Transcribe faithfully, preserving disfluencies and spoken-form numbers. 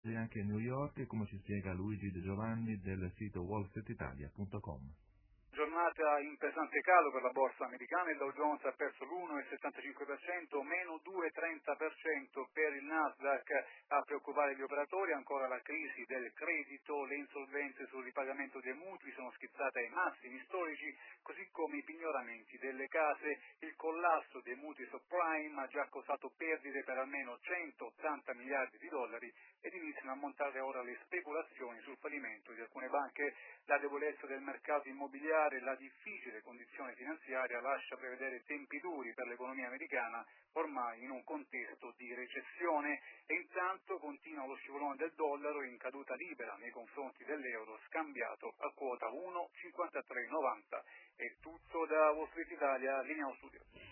rialzi anche a New York, come ci spiega Luigi De Giovanni del sito wall street italia punto com. Giornata in pesante calo per la borsa americana, il Dow Jones ha perso l'uno virgola settantacinque per cento, meno due virgola trenta per cento per il Nasdaq. A preoccupare gli operatori ancora la crisi del credito, le insolvenze sul ripagamento dei mutui sono schizzate ai massimi storici, così come i pignoramenti delle case. Il collasso dei mutui subprime ha già causato perdite per almeno centottanta miliardi di dollari ed iniziano a montare ora le speculazioni sul fallimento di alcune banche. La debolezza del mercato immobiliare e la difficile condizione finanziaria lascia prevedere tempi duri per l'economia americana, ormai in un contesto di recessione, e intanto continua lo scivolone del dollaro in caduta libera nei confronti dell'euro, scambiato a quota uno virgola cinquantatré novanta. È tutto da Wall Street Italia, linea studio.